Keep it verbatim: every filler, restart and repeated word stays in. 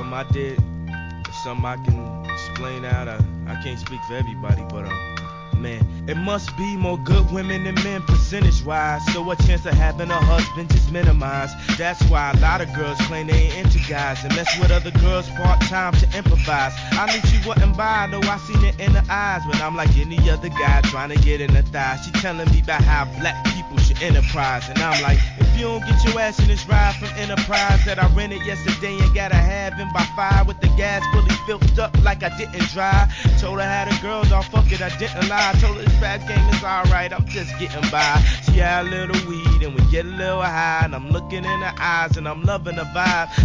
something I did, or something I can explain out. I, I can't speak for everybody, but uh, man, it must be more good women than men percentage-wise, so a chance of having a husband just minimized. That's why a lot of girls claim they ain't into guys and mess with other girls part-time to improvise. I knew she wasn't bi, though I seen it in her eyes, but I'm like any other guy trying to get in her thighs. She telling me about how black people should enterprise, and I'm like, if you don't get your ass in this ride from Enterprise that I rented yesterday and gotta have in by five with the gas fully filled up like I didn't drive. Told her how the girls all fuck it, I didn't lie. Told her this rap game is alright, I'm just getting by. She had a little weed and we get a little high, and I'm looking in her eyes and I'm loving the vibe.